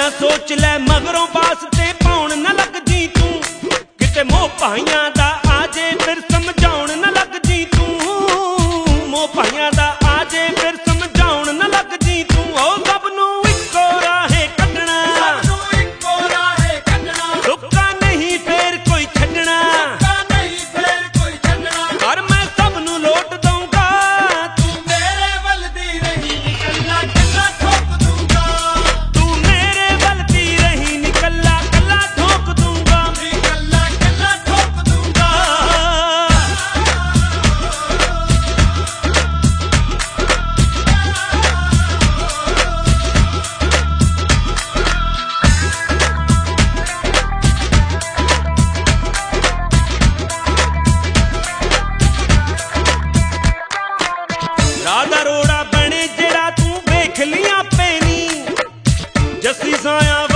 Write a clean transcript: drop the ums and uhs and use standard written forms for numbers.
ਪਹਿਲਾਂ ਸੋਚ ਲੈ ਮਗਰੋਂ ਬਾਸ ਤੇ ਪਾਉਣ ਨਾ ਲੱਗ ਜੀ ਤੂੰ, ਕਿਤੇ ਮੋਹ ਭਾਈਆਂ ਦਾ ਆ ਜੇ ਫਿਰ ਸਮਝਾਉਣ ਨਾ ਲੱਗ ਜੀ ਤੂੰ, ਮੋਹ ਭਾਈਆਂ ਦਾ ਆ ਜੇ ਫਿਰ ਸਮਝਾਉਣ ਨਾ ਲੱਗ ਜੀ ਤੂੰ। ਉਹ ਸਭ ਨੂੰ ਇੱਕੋ ਰਾਹੇ ਕੱਢਣਾ, ਰੁੱਕਾ ਨਹੀਂ ਫੇਰ ਕੋਈ ਛੱਡਣਾ, ਪਰ ਮੈਂ ਸਭ ਨੂੰ ਲੋਟ ਦਊਂਗਾ, ਤੂੰ ਮੇਰੇ ਵੱਲ ਦੀ ਰਹੀ ਨਿਕਲਣਾ ਕੱਲਾ ਠੋਕ ਦੂੰਗਾ, ਤੂੰ ਮੇਰੇ ਵੱਲ ਦੀ ਰਹੀ ਨਿਕਲਣਾ ਕੱਲਾ ਠੋਕ ਦੂੰਗਾ, ਕੱਲਾ ਠੋਕ ਦੂੰਗਾ। ਰਾਧਾ ਰੋੜਾ ਬਣੇ ਜਿਹੜਾ ਤੂੰ ਵੇਖ ਲੀਆਂ ਆਪੇ ਨੀ, ਜੱਸੀ ਸਾਇਆ